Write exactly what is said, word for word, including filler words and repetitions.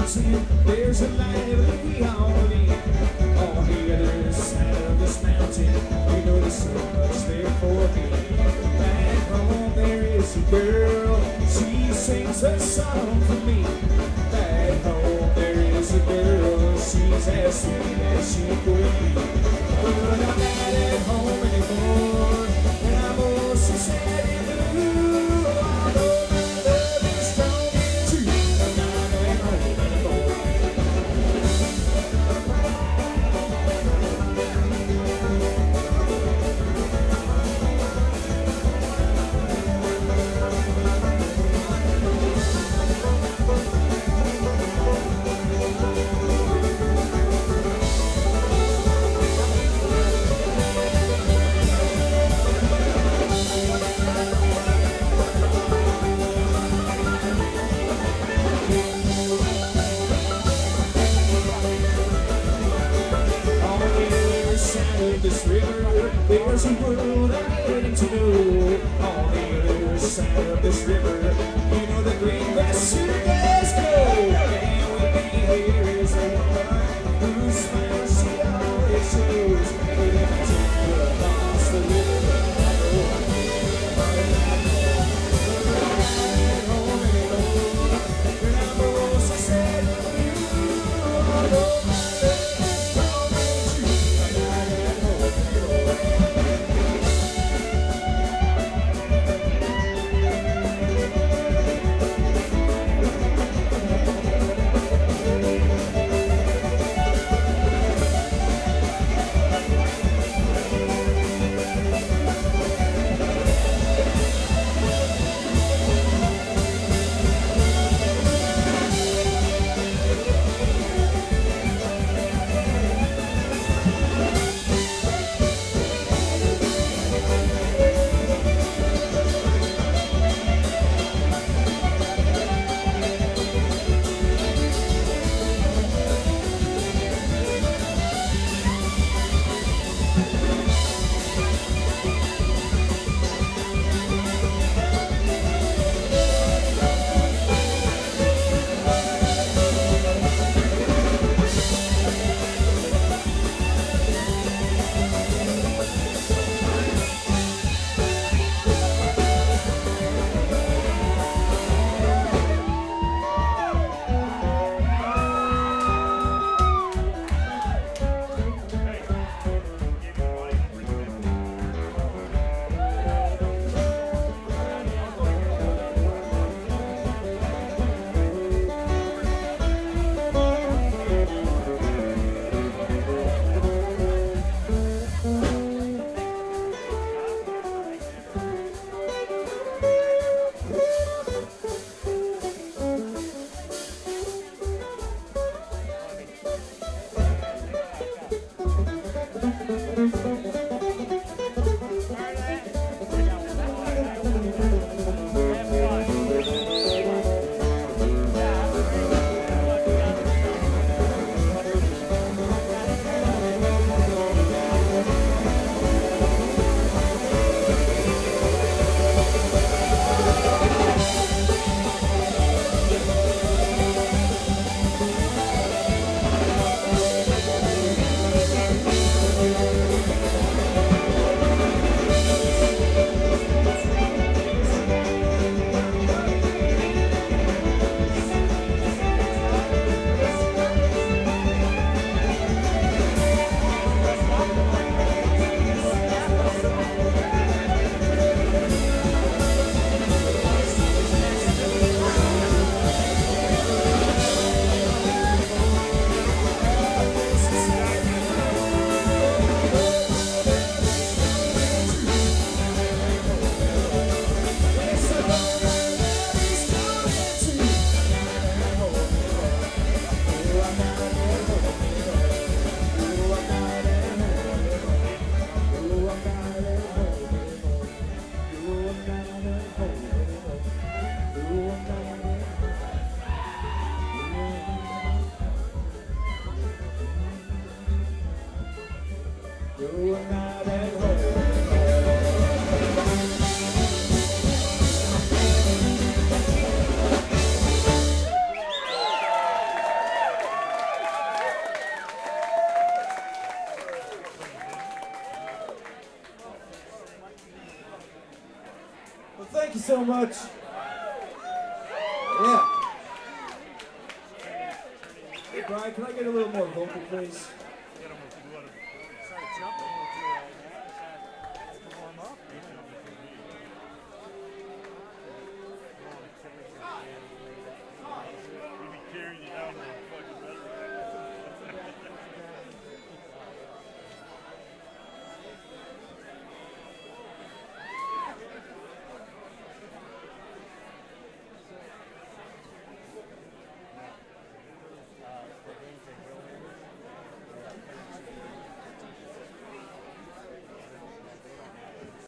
mountain, there's a lively harmony. On the other side of this mountain, you know there's so much there for me. Back home there is a girl, she sings a song for me. Back home there is a girl, she's as sweet as she could be. But I'm not at home anymore, and I'm oh so sad and blue. Although my love is strong and true, I'm not at home anymore. This river, there's a world I'm waiting to know. On the other side of this river, you know the green grass soon does grow. And with me here is a woman whose smile she always shows. But if I take her across the river, I know I can't ride home anymore. And I'm oh so sad for you. Although my love is strong and true, I'm not at home anymore. Well, thank you so much. Yeah. Hey, Brian, can I get a little more vocal, please?